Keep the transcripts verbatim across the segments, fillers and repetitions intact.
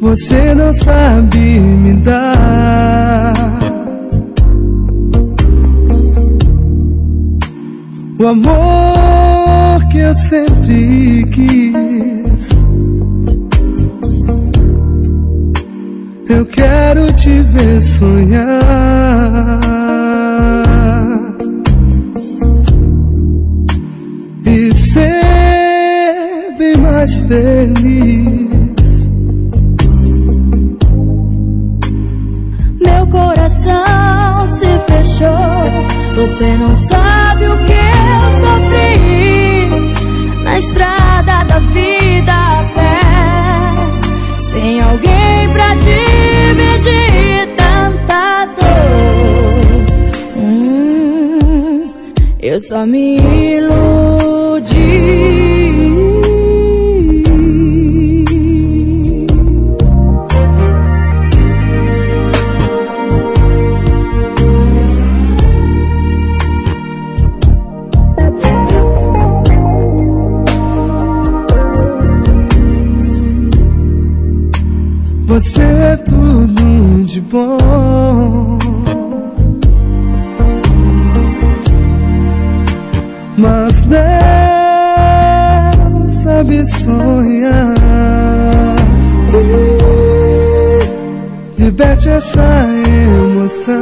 você não sabe me dar o amor que eu sempre quis. Eu quero te ver sonhar e ser bem mais feliz. Meu coração se fechou, você não sabe o que eu sofri na estrada da vida a pé, sem alguém pra dividir tanta dor. Hum, eu só me iludi. Você é tudo de bom, mas não sabe sonhar. Liberte essa emoção,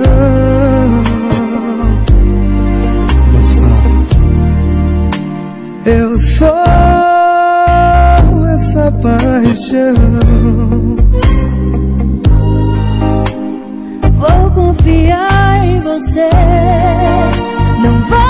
eu sou essa paixão. Vou confiar em você, não vai